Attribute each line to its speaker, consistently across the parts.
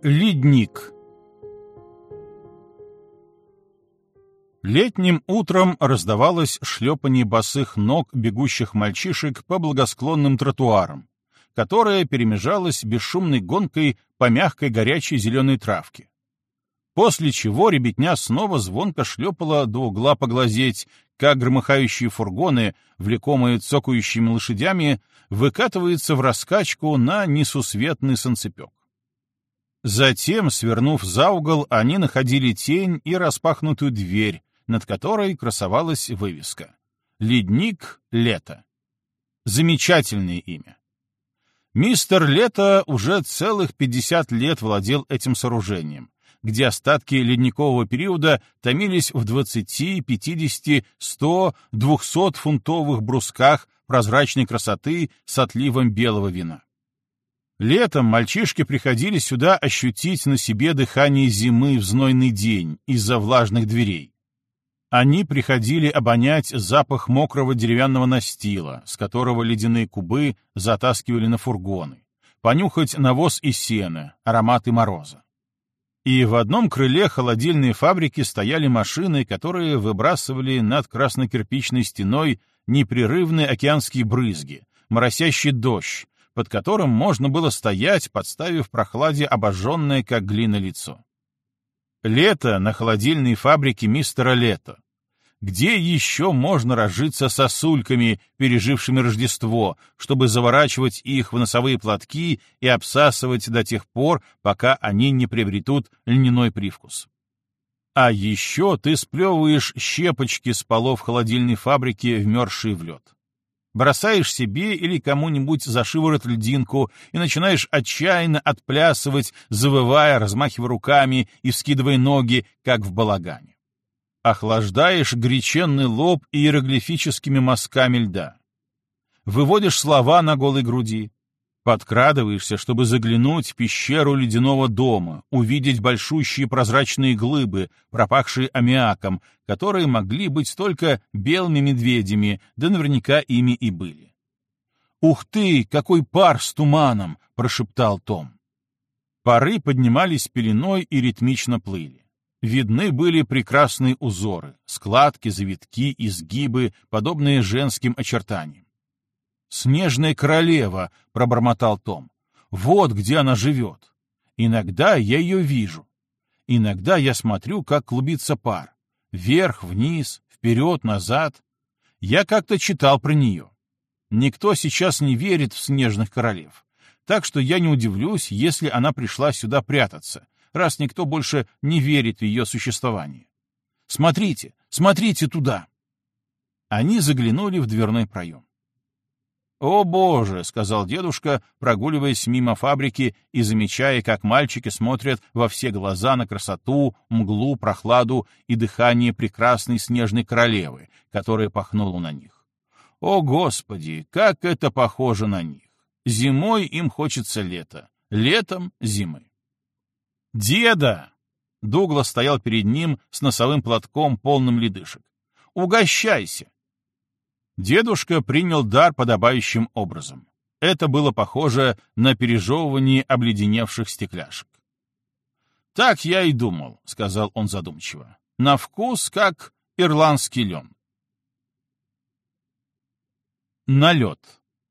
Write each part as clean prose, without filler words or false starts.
Speaker 1: Ледник. Летним утром раздавалось шлепанье босых ног бегущих мальчишек по благосклонным тротуарам, которое перемежалось бесшумной гонкой по мягкой горячей зеленой травке. После чего ребятня снова звонко шлепала до угла поглазеть, как громыхающие фургоны, влекомые цокающими лошадями, выкатываются в раскачку на несусветный санцепек. Затем, свернув за угол, они находили тень и распахнутую дверь, над которой красовалась вывеска «Ледник Лето». Замечательное имя. Мистер Лето уже целых 50 лет владел этим сооружением, где остатки ледникового периода томились в 20, 50, 100, 200-фунтовых брусках прозрачной красоты с отливом белого вина. Летом мальчишки приходили сюда ощутить на себе дыхание зимы в знойный день из-за влажных дверей. Они приходили обонять запах мокрого деревянного настила, с которого ледяные кубы затаскивали на фургоны, понюхать навоз и сено, ароматы мороза. И в одном крыле холодильной фабрики стояли машины, которые выбрасывали над краснокирпичной стеной непрерывные океанские брызги, моросящий дождь, под которым можно было стоять, подставив в прохладе обожженное, как глина, лицо. Лето на холодильной фабрике мистера Лето. Где еще можно разжиться сосульками, пережившими Рождество, чтобы заворачивать их в носовые платки и обсасывать до тех пор, пока они не приобретут льняной привкус? А еще ты сплевываешь щепочки с полов холодильной фабрики, вмерзшие в лед. Бросаешь себе или кому-нибудь за шиворот льдинку и начинаешь отчаянно отплясывать, завывая, размахивая руками и вскидывая ноги, как в балагане. Охлаждаешь горяченный лоб иероглифическими мазками льда. Выводишь слова на голой груди. Подкрадываешься, чтобы заглянуть в пещеру ледяного дома, увидеть большущие прозрачные глыбы, пропахшие аммиаком, которые могли быть только белыми медведями, да наверняка ими и были. «Ух ты, какой пар с туманом!» — прошептал Том. Пары поднимались пеленой и ритмично плыли. Видны были прекрасные узоры, складки, завитки, изгибы, подобные женским очертаниям. «Снежная королева», — пробормотал Том. «Вот где она живет. Иногда я ее вижу. Иногда я смотрю, как клубится пар. Вверх, вниз, вперед, назад. Я как-то читал про нее. Никто сейчас не верит в снежных королев, так что я не удивлюсь, если она пришла сюда прятаться, раз никто больше не верит в ее существование. Смотрите, смотрите туда!» Они заглянули в дверной проем. «О, Боже!» — сказал дедушка, прогуливаясь мимо фабрики и замечая, как мальчики смотрят во все глаза на красоту, мглу, прохладу и дыхание прекрасной снежной королевы, которая пахнула на них. «О, Господи, как это похоже на них! Зимой им хочется лета, летом — зимы». «Деда!» — Дуглас стоял перед ним с носовым платком, полным ледышек. «Угощайся!» Дедушка принял дар подобающим образом. Это было похоже на пережевывание обледеневших стекляшек. «Так я и думал», — сказал он задумчиво. «На вкус, как ирландский лен». Налет.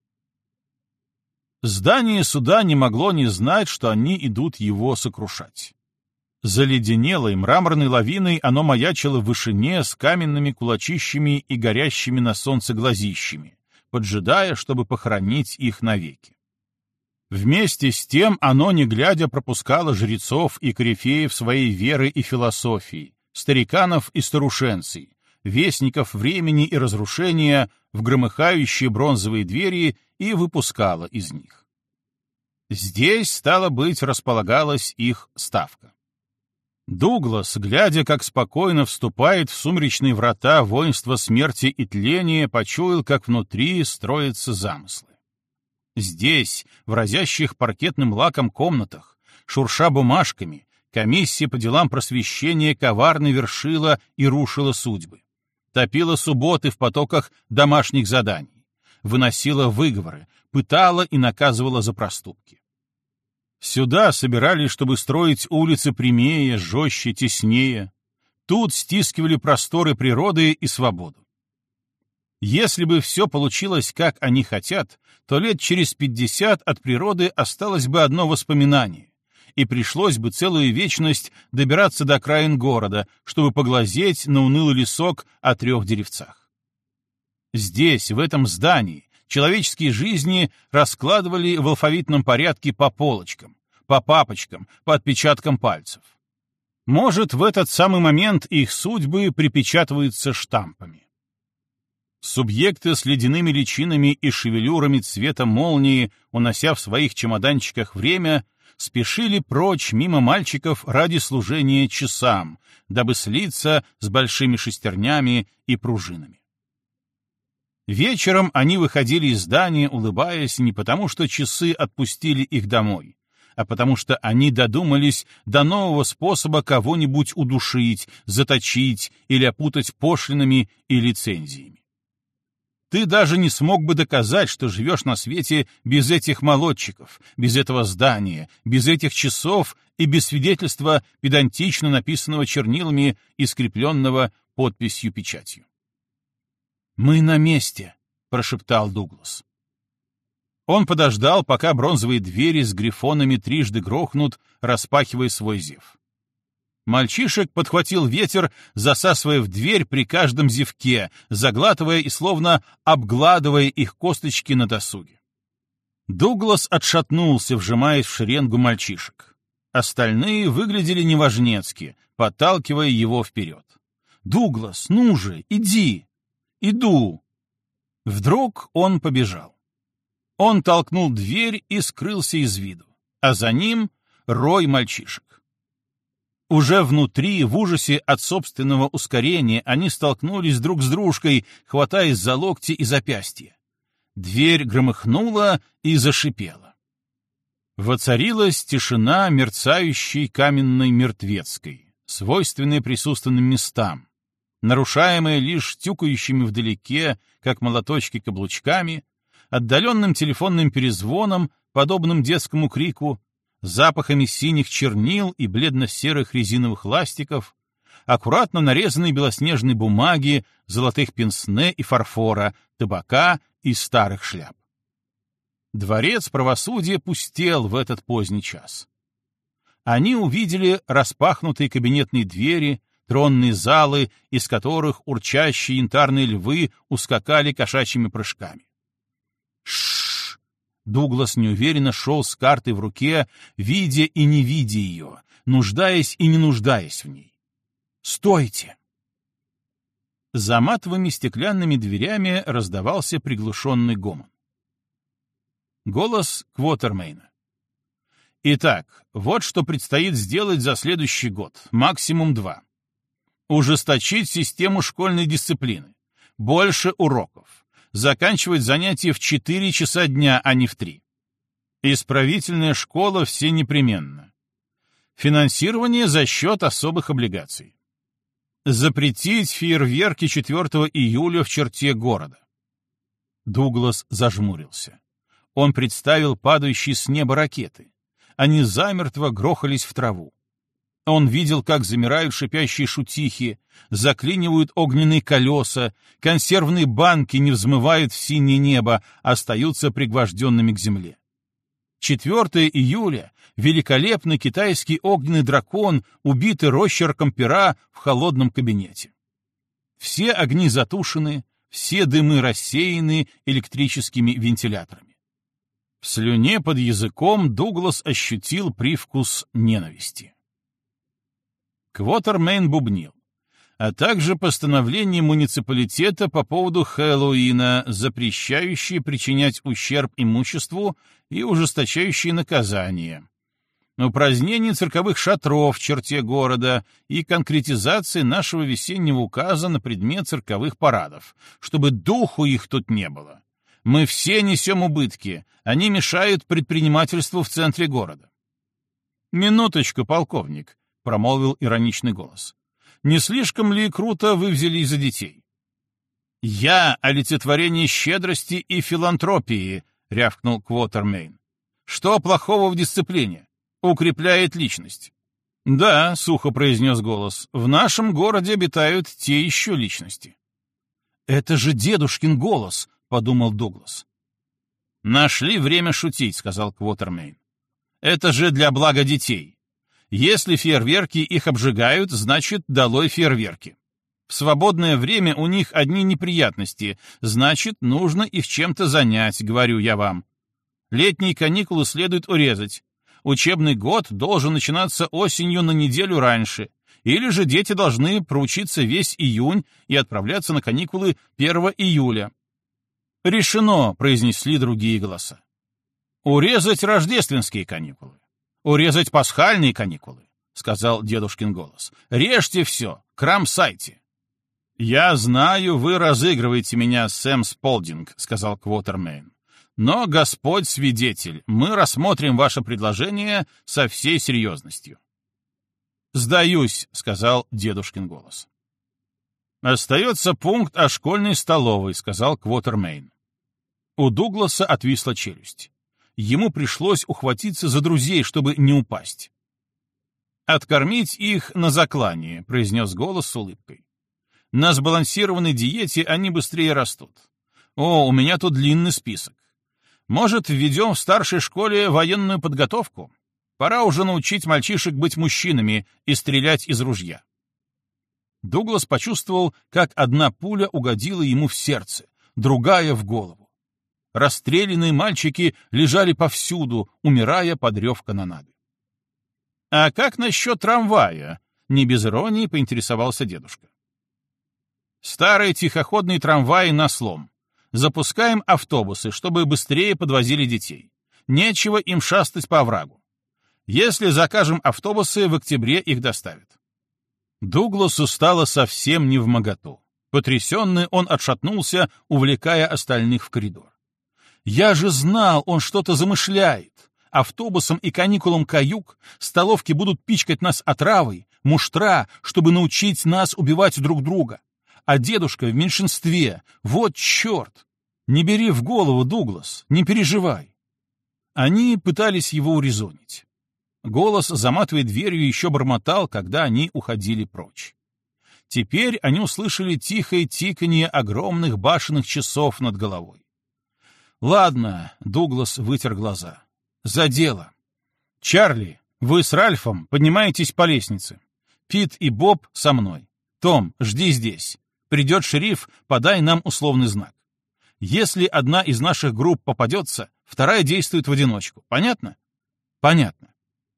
Speaker 1: Здание суда не могло не знать, что они идут его сокрушать. Заледенелой мраморной лавиной оно маячило в вышине с каменными кулачищами и горящими на солнце глазищами, поджидая, чтобы похоронить их навеки. Вместе с тем оно, не глядя, пропускало жрецов и корифеев своей веры и философии, стариканов и старушенцей, вестников времени и разрушения в громыхающие бронзовые двери и выпускало из них. Здесь, стало быть, располагалась их ставка. Дуглас, глядя, как спокойно вступает в сумеречные врата воинства смерти и тления, почуял, как внутри строятся замыслы. Здесь, в разящих паркетным лаком комнатах, шурша бумажками, комиссия по делам просвещения коварно вершила и рушила судьбы, топила субботы в потоках домашних заданий, выносила выговоры, пытала и наказывала за проступки. Сюда собирались, чтобы строить улицы прямее, жестче, теснее. Тут стискивали просторы природы и свободу. Если бы все получилось, как они хотят, то лет через 50 от природы осталось бы одно воспоминание, и пришлось бы целую вечность добираться до окраин города, чтобы поглазеть на унылый лесок о 3 деревцах. Здесь, в этом здании, человеческие жизни раскладывали в алфавитном порядке по полочкам, по папочкам, по отпечаткам пальцев. Может, в этот самый момент их судьбы припечатываются штампами. Субъекты с ледяными личинами и шевелюрами цвета молнии, унося в своих чемоданчиках время, спешили прочь мимо мальчиков ради служения часам, дабы слиться с большими шестернями и пружинами. Вечером они выходили из здания, улыбаясь, не потому, что часы отпустили их домой, а потому что они додумались до нового способа кого-нибудь удушить, заточить или опутать пошлинами и лицензиями. Ты даже не смог бы доказать, что живешь на свете без этих молодчиков, без этого здания, без этих часов и без свидетельства, педантично написанного чернилами и скрепленного подписью-печатью. «Мы на месте», — прошептал Дуглас. Он подождал, пока бронзовые двери с грифонами трижды грохнут, распахивая свой зев. Мальчишек подхватил ветер, засасывая в дверь при каждом зевке, заглатывая и словно обгладывая их косточки на досуге. Дуглас отшатнулся, вжимаясь в шеренгу мальчишек. Остальные выглядели неважнецки, подталкивая его вперед. «Дуглас, ну же, иди!» «Иду!» Вдруг он побежал. Он толкнул дверь и скрылся из виду, а за ним рой мальчишек. Уже внутри, в ужасе от собственного ускорения, они столкнулись друг с дружкой, хватаясь за локти и запястья. Дверь громыхнула и зашипела. Воцарилась тишина мерцающей каменной мертвецкой, свойственной присутственным местам, нарушаемая лишь тюкающими вдалеке, как молоточки каблучками, отдаленным телефонным перезвоном, подобным детскому крику, запахами синих чернил и бледно-серых резиновых ластиков, аккуратно нарезанной белоснежной бумаги, золотых пенсне и фарфора, табака и старых шляп. Дворец правосудия пустел в этот поздний час. Они увидели распахнутые кабинетные двери, тронные залы, из которых урчащие янтарные львы ускакали кошачьими прыжками. Ш! Дуглас неуверенно шел с картой в руке, видя и не видя ее, нуждаясь и не нуждаясь в ней. «Стойте!» За матовыми стеклянными дверями раздавался приглушенный гомон. Голос Квотермейна. «Итак, вот что предстоит сделать за следующий год, максимум 2. Ужесточить систему школьной дисциплины, больше уроков, заканчивать занятия в 4 часа дня, а не в 3. Исправительная школа все непременно. Финансирование за счет особых облигаций. Запретить фейерверки 4 июля в черте города». Дуглас зажмурился. Он представил падающие с неба ракеты. Они замертво грохались в траву. Он видел, как замирают шипящие шутихи, заклинивают огненные колеса, консервные банки не взмывают в синее небо, а остаются пригвожденными к земле. 4 июля — великолепный китайский огненный дракон, убитый росчерком пера в холодном кабинете. Все огни затушены, все дымы рассеяны электрическими вентиляторами. В слюне под языком Дуглас ощутил привкус ненависти. Квотермейн бубнил, а также постановление муниципалитета по поводу Хэллоуина, запрещающее причинять ущерб имуществу и ужесточающее наказание, упразднение цирковых шатров в черте города и конкретизация нашего весеннего указа на предмет цирковых парадов, чтобы духу их тут не было. Мы все несем убытки, они мешают предпринимательству в центре города. «Минуточку, полковник», — промолвил ироничный голос. «Не слишком ли круто вы взялись за детей?» «Я — олицетворение щедрости и филантропии», — рявкнул Квотермейн. «Что плохого в дисциплине? Укрепляет личность. Да, сухо произнес голос, в нашем городе обитают те еще личности. Это же дедушкин голос, подумал Дуглас. Нашли время шутить, сказал Квотермейн. Это же для блага детей. Если фейерверки их обжигают, значит, долой фейерверки. В свободное время у них одни неприятности, значит, нужно их чем-то занять, говорю я вам. Летние каникулы следует урезать. Учебный год должен начинаться осенью на неделю раньше, или же дети должны проучиться весь июнь и отправляться на каникулы 1 июля. «Решено», — произнесли другие голоса. «Урезать рождественские каникулы, урезать пасхальные каникулы», — сказал дедушкин голос. «Режьте все, кромсайте». «Я знаю, вы разыгрываете меня, Сэм Сполдинг», — сказал Квотермейн. «Но, Господь свидетель, мы рассмотрим ваше предложение со всей серьезностью». «Сдаюсь», — сказал дедушкин голос. «Остается пункт о школьной столовой», — сказал Квотермейн. У Дугласа отвисла челюсть. Ему пришлось ухватиться за друзей, чтобы не упасть. «Откормить их на заклание», — произнес голос с улыбкой. «На сбалансированной диете они быстрее растут. О, у меня тут длинный список. Может, введем в старшей школе военную подготовку? Пора уже научить мальчишек быть мужчинами и стрелять из ружья». Дуглас почувствовал, как одна пуля угодила ему в сердце, другая — в голову. Расстрелянные мальчики лежали повсюду, умирая под рев канонады. «А как насчет трамвая?» — не без иронии поинтересовался дедушка. «Старые тихоходные трамваи на слом. Запускаем автобусы, чтобы быстрее подвозили детей. Нечего им шастать по оврагу. Если закажем автобусы, в октябре их доставят». Дугласу стало совсем невмоготу. Потрясенный, он отшатнулся, увлекая остальных в коридор. «Я же знал, он что-то замышляет. Автобусом и каникулам каюк, столовки будут пичкать нас отравой, муштра, чтобы научить нас убивать друг друга. А дедушка в меньшинстве. Вот черт! Не бери в голову, Дуглас, не переживай». Они пытались его урезонить. Голос, заматывая дверью, еще бормотал, когда они уходили прочь. Теперь они услышали тихое тиканье огромных башенных часов над головой. «Ладно», — Дуглас вытер глаза. «За дело. Чарли, вы с Ральфом поднимаетесь по лестнице. Пит и Боб со мной. Том, жди здесь. Придет шериф, подай нам условный знак. Если одна из наших групп попадется, вторая действует в одиночку. Понятно?» «Понятно».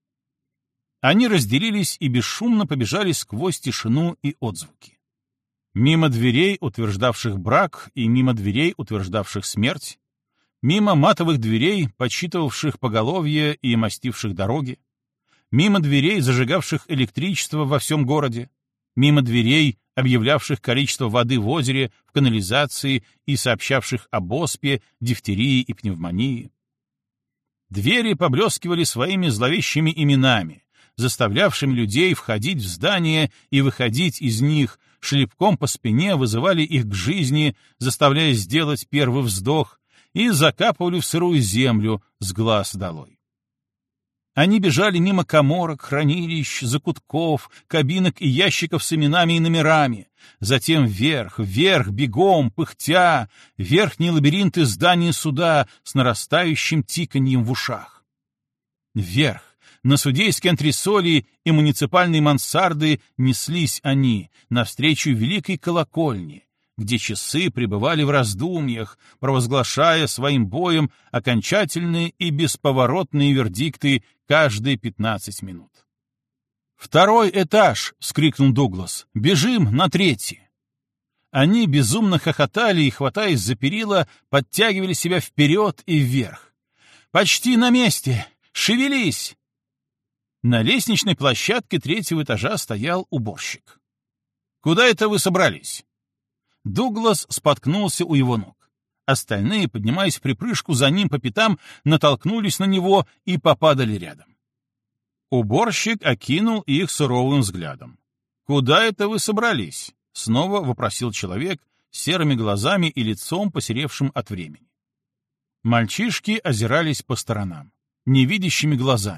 Speaker 1: Они разделились и бесшумно побежали сквозь тишину и отзвуки. Мимо дверей, утверждавших брак, и мимо дверей, утверждавших смерть, мимо матовых дверей, подсчитывавших поголовье и мастивших дороги, мимо дверей, зажигавших электричество во всем городе, мимо дверей, объявлявших количество воды в озере, в канализации и сообщавших об оспе, дифтерии и пневмонии. Двери поблескивали своими зловещими именами, заставлявшими людей входить в здание и выходить из них, шлепком по спине вызывали их к жизни, заставляя сделать первый вздох, и закапывали в сырую землю с глаз долой. Они бежали мимо каморок, хранилищ, закутков, кабинок и ящиков с именами и номерами, затем вверх, вверх, бегом, пыхтя, верхние лабиринты здания суда с нарастающим тиканьем в ушах. Вверх, на судейские антресоли и муниципальные мансарды неслись они навстречу великой колокольне, где часы пребывали в раздумьях, провозглашая своим боем окончательные и бесповоротные вердикты каждые 15 минут. «Второй этаж!» — вскрикнул Дуглас. «Бежим на третий!» Они безумно хохотали и, хватаясь за перила, подтягивали себя вперед и вверх. «Почти на месте! Шевелись!» На лестничной площадке 3-го этажа стоял уборщик. «Куда это вы собрались?» Дуглас споткнулся у его ног. Остальные, поднимаясь в припрыжку за ним по пятам, натолкнулись на него и попадали рядом. Уборщик окинул их суровым взглядом. «Куда это вы собрались?» — снова вопросил человек с серыми глазами и лицом, посеревшим от времени. Мальчишки озирались по сторонам, невидящими глазами.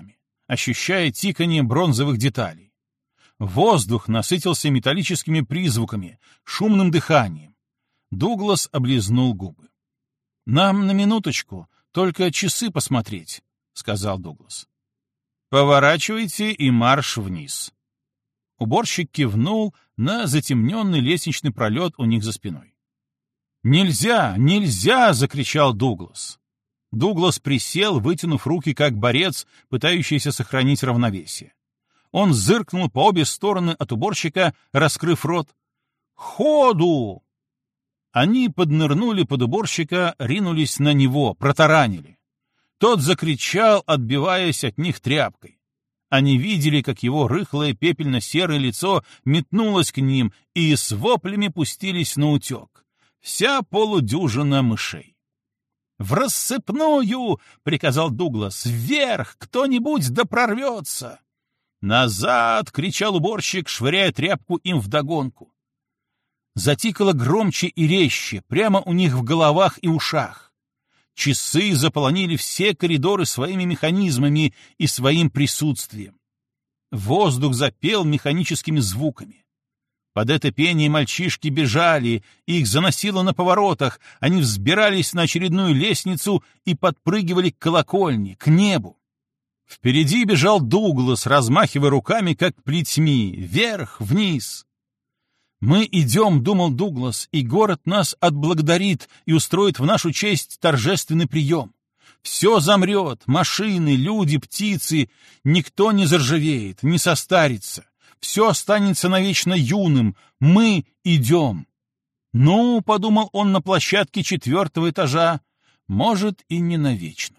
Speaker 1: ощущая тиканье бронзовых деталей. Воздух насытился металлическими призвуками, шумным дыханием. Дуглас облизнул губы. «Нам на минуточку, только часы посмотреть», — сказал Дуглас. «Поворачивайте и марш вниз». Уборщик кивнул на затемненный лестничный пролет у них за спиной. «Нельзя! Нельзя!» — закричал Дуглас. Дуглас присел, вытянув руки, как борец, пытающийся сохранить равновесие. Он зыркнул по обе стороны от уборщика, раскрыв рот. «Ходу!» Они поднырнули под уборщика, ринулись на него, протаранили. Тот закричал, отбиваясь от них тряпкой. Они видели, как его рыхлое пепельно-серое лицо метнулось к ним, и с воплями пустились наутек. Вся полудюжина мышей. «В рассыпную!» — приказал Дуглас. «Вверх! Кто-нибудь да прорвется!» «Назад!» — кричал уборщик, швыряя тряпку им вдогонку. Затикало громче и резче, прямо у них в головах и ушах. Часы заполонили все коридоры своими механизмами и своим присутствием. Воздух запел механическими звуками. Под это пение мальчишки бежали, их заносило на поворотах, они взбирались на очередную лестницу и подпрыгивали к колокольне, к небу. Впереди бежал Дуглас, размахивая руками, как плетьми, вверх, вниз. «Мы идем», — думал Дуглас, — «и город нас отблагодарит и устроит в нашу честь торжественный прием. Все замрет, машины, люди, птицы, никто не заржавеет, не состарится. Все останется навечно юным. Мы идем». «Ну», — подумал он на площадке 4-го этажа, — «может, и не навечно».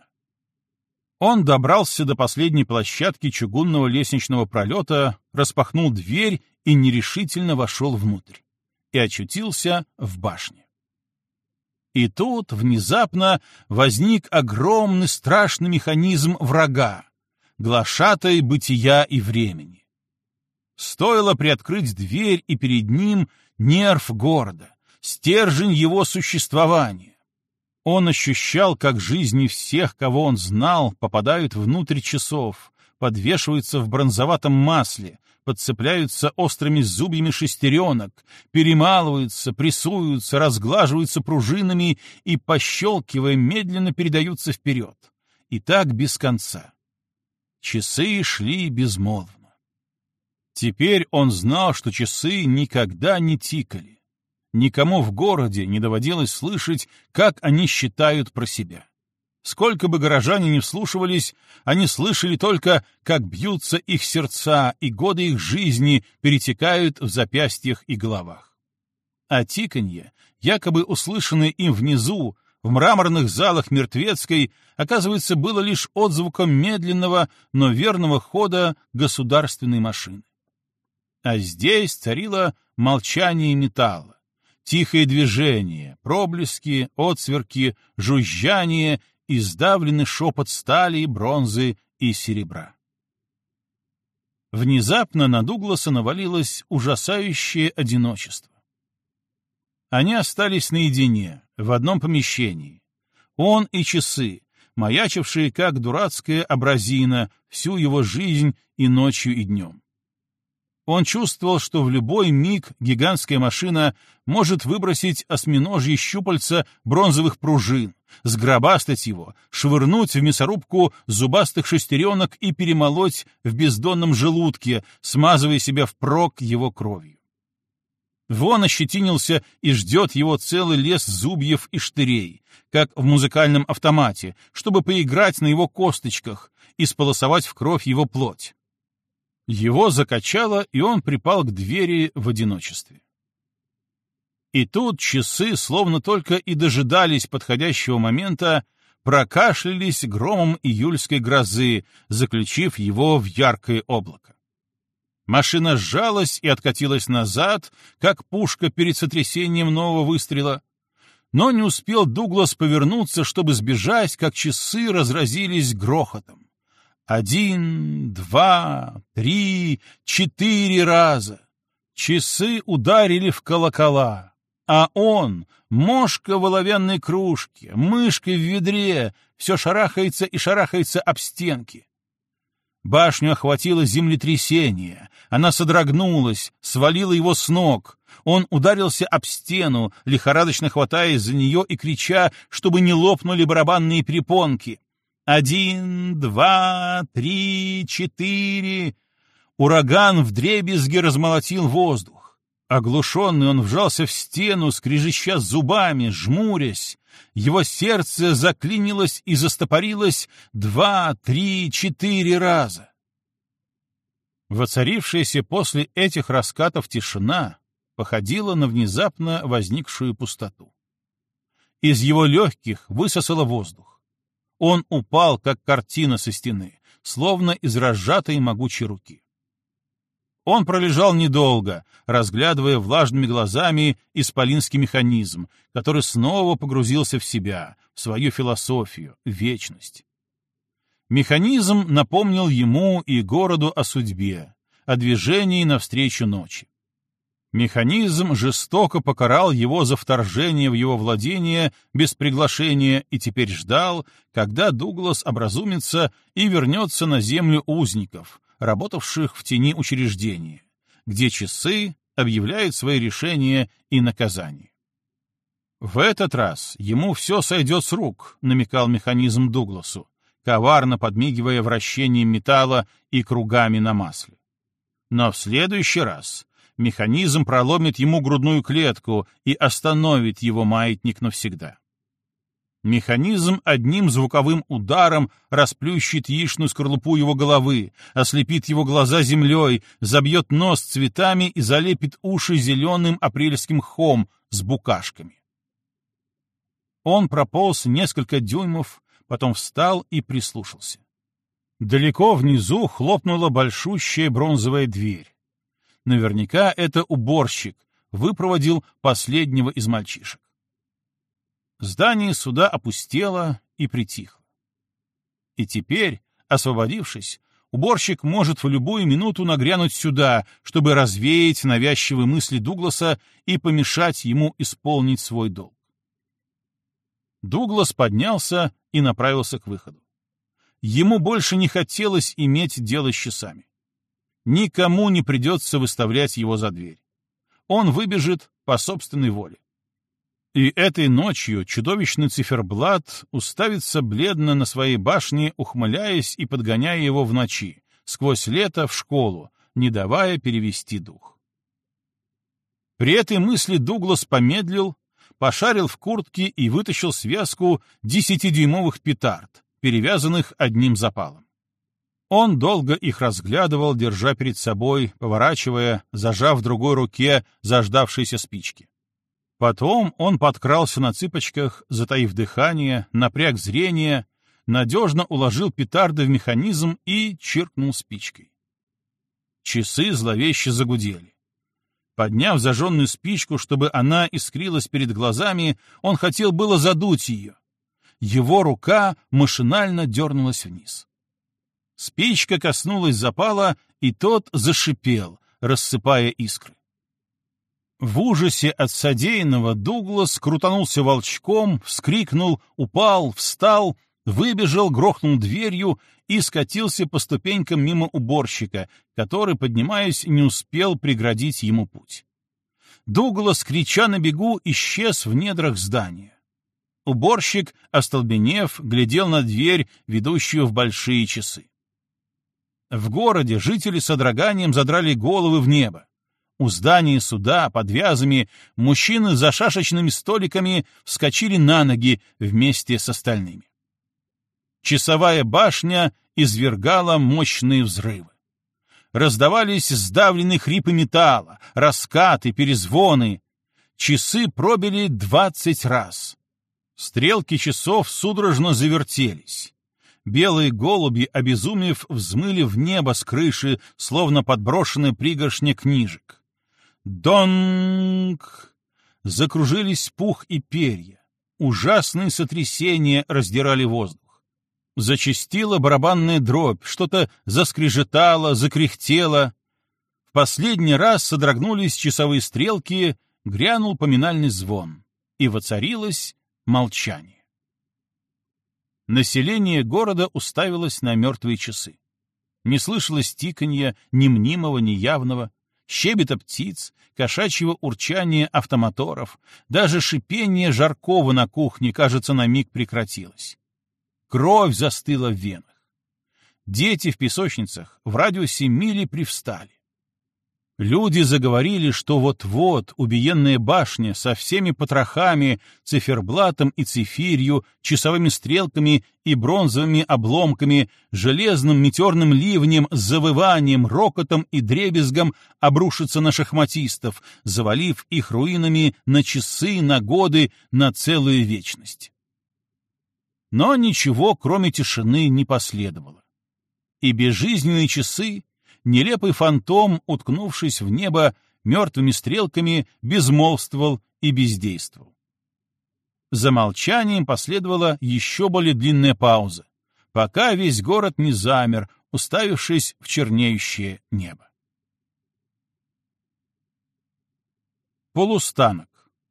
Speaker 1: Он добрался до последней площадки чугунного лестничного пролета, распахнул дверь и нерешительно вошел внутрь. И очутился в башне. И тут внезапно возник огромный страшный механизм врага, глашатай бытия и времени. Стоило приоткрыть дверь, и перед ним нерв города, стержень его существования. Он ощущал, как жизни всех, кого он знал, попадают внутрь часов, подвешиваются в бронзоватом масле, подцепляются острыми зубьями шестеренок, перемалываются, прессуются, разглаживаются пружинами и, пощелкивая, медленно передаются вперед. И так без конца. Часы шли безмолвно. Теперь он знал, что часы никогда не тикали. Никому в городе не доводилось слышать, как они считают про себя. Сколько бы горожане ни вслушивались, они слышали только, как бьются их сердца, и годы их жизни перетекают в запястьях и головах. А тиканье, якобы услышанное им внизу, в мраморных залах Мертвецкой, оказывается, было лишь отзвуком медленного, но верного хода государственной машины. А здесь царило молчание металла. Тихое движение, проблески, отсверки, жужжание и сдавленный шепот стали, бронзы и серебра. Внезапно на Дугласа навалилось ужасающее одиночество. Они остались наедине, в одном помещении. Он и часы, маячившие как дурацкая абразина всю его жизнь и ночью, и днем. Он чувствовал, что в любой миг гигантская машина может выбросить осьминожьи щупальца бронзовых пружин, сгробастать его, швырнуть в мясорубку зубастых шестеренок и перемолоть в бездонном желудке, смазывая себя впрок его кровью. Вон ощетинился и ждет его целый лес зубьев и штырей, как в музыкальном автомате, чтобы поиграть на его косточках и сполосовать в кровь его плоть. Его закачало, и он припал к двери в одиночестве. И тут часы, словно только и дожидались подходящего момента, прокашлялись громом июльской грозы, заключив его в яркое облако. Машина сжалась и откатилась назад, как пушка перед сотрясением нового выстрела. Но не успел Дуглас повернуться, чтобы сбежать, как часы разразились грохотом. 1, 2, 3, 4 раза. Часы ударили в колокола, а он, мошка в оловянной кружке, мышка в ведре, все шарахается и шарахается об стенки. Башню охватило землетрясение. Она содрогнулась, свалила его с ног. Он ударился об стену, лихорадочно хватаясь за нее и крича, чтобы не лопнули барабанные перепонки. 1, 2, 3, 4. Ураган вдребезги размолотил воздух. Оглушенный он вжался в стену, скрежеща зубами, жмурясь. Его сердце заклинилось и застопорилось 2, 3, 4 раза. Воцарившаяся после этих раскатов тишина походила на внезапно возникшую пустоту. Из его легких высосало воздух. Он упал, как картина со стены, словно из разжатой могучей руки. Он пролежал недолго, разглядывая влажными глазами исполинский механизм, который снова погрузился в себя, в свою философию, в вечность. Механизм напомнил ему и городу о судьбе, о движении навстречу ночи. Механизм жестоко покарал его за вторжение в его владение без приглашения и теперь ждал, когда Дуглас образумится и вернется на землю узников, работавших в тени учреждения, где часы объявляют свои решения и наказания. «В этот раз ему все сойдет с рук», — намекал механизм Дугласу, коварно подмигивая вращением металла и кругами на масле. Но в следующий раз механизм проломит ему грудную клетку и остановит его маятник навсегда. Механизм одним звуковым ударом расплющит яичную скорлупу его головы, ослепит его глаза землей, забьет нос цветами и залепит уши зеленым апрельским мхом с букашками. Он прополз несколько дюймов, потом встал и прислушался. Далеко внизу хлопнула большущая бронзовая дверь. Наверняка это уборщик выпроводил последнего из мальчишек. Здание суда опустело и притихло. И теперь, освободившись, уборщик может в любую минуту нагрянуть сюда, чтобы развеять навязчивые мысли Дугласа и помешать ему исполнить свой долг. Дуглас поднялся и направился к выходу. Ему больше не хотелось иметь дело с часами. Никому не придется выставлять его за дверь. Он выбежит по собственной воле. И этой ночью чудовищный циферблат уставится бледно на своей башне, ухмыляясь и подгоняя его в ночи, сквозь лето в школу, не давая перевести дух. При этой мысли Дуглас помедлил, пошарил в куртке и вытащил связку 10-дюймовых петард, перевязанных одним запалом. Он долго их разглядывал, держа перед собой, поворачивая, зажав в другой руке заждавшиеся спички. Потом он подкрался на цыпочках, затаив дыхание, напряг зрение, надежно уложил петарды в механизм и чиркнул спичкой. Часы зловеще загудели. Подняв зажженную спичку, чтобы она искрилась перед глазами, он хотел было задуть ее. Его рука машинально дернулась вниз. Спичка коснулась запала, и тот зашипел, рассыпая искры. В ужасе от содеянного Дуглас крутанулся волчком, вскрикнул, упал, встал, выбежал, грохнул дверью и скатился по ступенькам мимо уборщика, который, поднимаясь, не успел преградить ему путь. Дуглас, крича на бегу, исчез в недрах здания. Уборщик, остолбенев, глядел на дверь, ведущую в большие часы. В городе жители с содроганием задрали головы в небо. У здания суда, под вязами, мужчины за шашечными столиками вскочили на ноги вместе с остальными. Часовая башня извергала мощные взрывы. Раздавались сдавленные хрипы металла, раскаты, перезвоны. Часы пробили 20 раз. Стрелки часов судорожно завертелись. Белые голуби, обезумев, взмыли в небо с крыши, словно подброшенная пригоршня книжек. Донг! Закружились пух и перья. Ужасные сотрясения раздирали воздух. Зачастила барабанная дробь, что-то заскрежетало, закряхтело. В последний раз содрогнулись часовые стрелки, грянул поминальный звон, и воцарилось молчание. Население города уставилось на мертвые часы. Не слышалось тиканья, ни мнимого, ни явного, щебета птиц, кошачьего урчания автомоторов, даже шипение Жаркова на кухне, кажется, на миг прекратилось. Кровь застыла в венах. Дети в песочницах в радиусе мили привстали. Люди заговорили, что вот-вот убиенная башня со всеми потрохами, циферблатом и цифирью, часовыми стрелками и бронзовыми обломками, железным метеорным ливнем, завыванием, рокотом и дребезгом обрушится на шахматистов, завалив их руинами на часы, на годы, на целую вечность. Но ничего, кроме тишины, не последовало. И безжизненные часы, нелепый фантом, уткнувшись в небо мертвыми стрелками, безмолвствовал и бездействовал. За молчанием последовала еще более длинная пауза, пока весь город не замер, уставившись в чернеющее небо. Полустанок.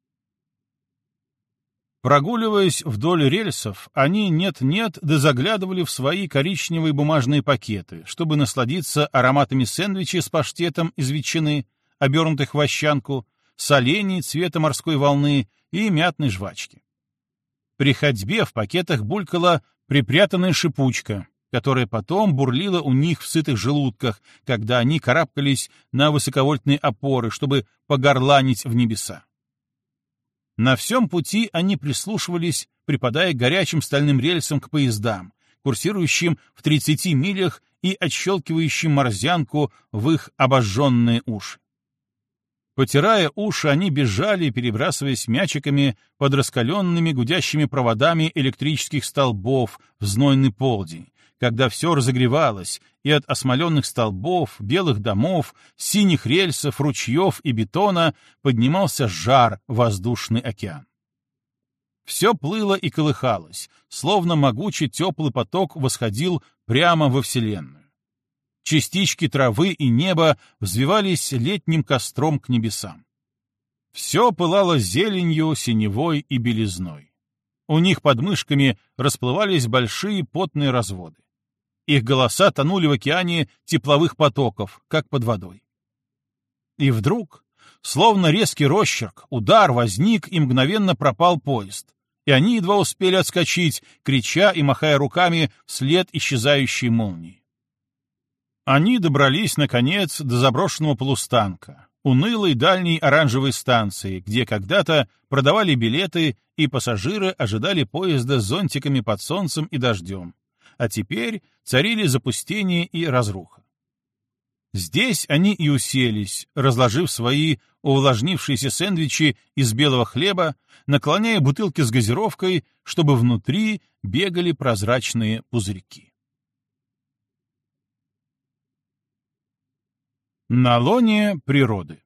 Speaker 1: Прогуливаясь вдоль рельсов, они нет-нет да заглядывали в свои коричневые бумажные пакеты, чтобы насладиться ароматами сэндвичей с паштетом из ветчины, обернутых в овсянку, солений цвета морской волны и мятной жвачки. При ходьбе в пакетах булькала припрятанная шипучка, которая потом бурлила у них в сытых желудках, когда они карабкались на высоковольтные опоры, чтобы погорланить в небеса. На всем пути они прислушивались, припадая горячим стальным рельсам к поездам, курсирующим в 30 милях и отщелкивающим морзянку в их обожженные уши. Потирая уши, они бежали, перебрасываясь мячиками под раскаленными гудящими проводами электрических столбов в знойный полдень, когда все разогревалось, и от осмоленных столбов, белых домов, синих рельсов, ручьев и бетона поднимался жар, воздушный океан. Все плыло и колыхалось, словно могучий теплый поток восходил прямо во Вселенную. Частички травы и неба взвивались летним костром к небесам. Все пылало зеленью, синевой и белизной. У них под мышками расплывались большие потные разводы. Их голоса тонули в океане тепловых потоков, как под водой. И вдруг, словно резкий росчерк, удар возник, и мгновенно пропал поезд, и они едва успели отскочить, крича и махая руками вслед исчезающей молнии. Они добрались, наконец, до заброшенного полустанка, унылой дальней оранжевой станции, где когда-то продавали билеты, и пассажиры ожидали поезда с зонтиками под солнцем и дождем, а теперь царили запустение и разруха. Здесь они и уселись, разложив свои увлажнившиеся сэндвичи из белого хлеба, наклоняя бутылки с газировкой, чтобы внутри бегали прозрачные пузырьки. На лоне природы.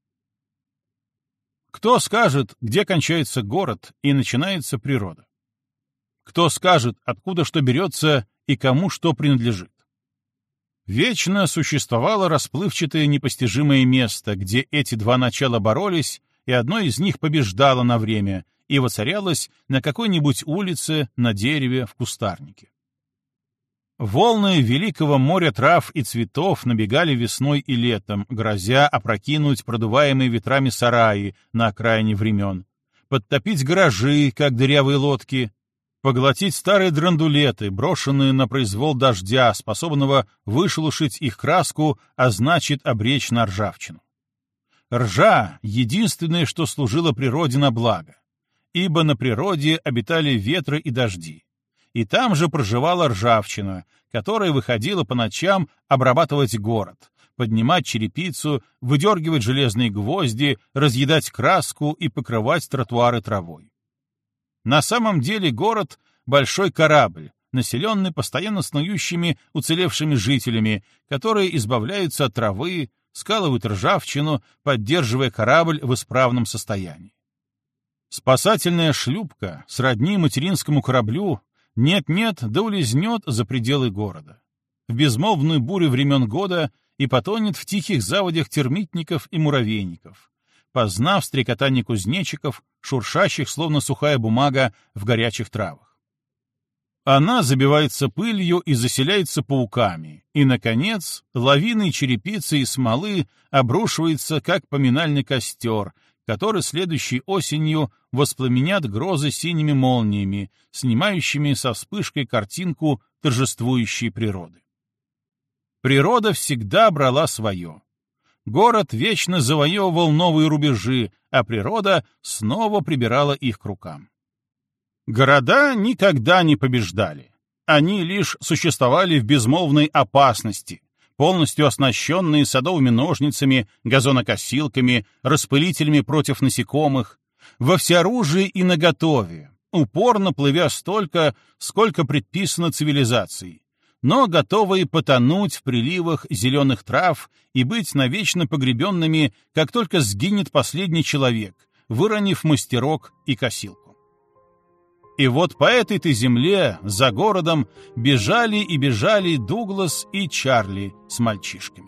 Speaker 1: Кто скажет, где кончается город и начинается природа? Кто скажет, откуда что берется и кому что принадлежит? Вечно существовало расплывчатое непостижимое место, где эти два начала боролись, и одно из них побеждало на время и воцарялось на какой-нибудь улице, на дереве, в кустарнике. Волны великого моря трав и цветов набегали весной и летом, грозя опрокинуть продуваемые ветрами сараи на окраине времен, подтопить гаражи, как дырявые лодки, поглотить старые драндулеты, брошенные на произвол дождя, способного вышелушить их краску, а значит обречь на ржавчину. Ржа — единственное, что служило природе на благо, ибо на природе обитали ветры и дожди. И там же проживала ржавчина, которая выходила по ночам обрабатывать город, поднимать черепицу, выдергивать железные гвозди, разъедать краску и покрывать тротуары травой. На самом деле город — большой корабль, населенный постоянно снующими уцелевшими жителями, которые избавляются от травы, скалывают ржавчину, поддерживая корабль в исправном состоянии. Спасательная шлюпка, сродни материнскому кораблю, нет-нет, да улизнет за пределы города, в безмолвную бурю времен года и потонет в тихих заводях термитников и муравейников, познав стрекотание кузнечиков, шуршащих, словно сухая бумага, в горячих травах. Она забивается пылью и заселяется пауками, и, наконец, лавиной черепицы и смолы обрушивается, как поминальный костер, который следующей осенью воспламенят грозы синими молниями, снимающими со вспышкой картинку торжествующей природы. Природа всегда брала свое. Город вечно завоевывал новые рубежи, а природа снова прибирала их к рукам. Города никогда не побеждали. Они лишь существовали в безмолвной опасности, полностью оснащенные садовыми ножницами, газонокосилками, распылителями против насекомых, во всеоружии и наготове, упорно плывя столько, сколько предписано цивилизацией, но готовые потонуть в приливах зеленых трав и быть навечно погребенными, как только сгинет последний человек, выронив мастерок и косилку. И вот по этой-то земле, за городом, бежали и бежали Дуглас и Чарли с мальчишками.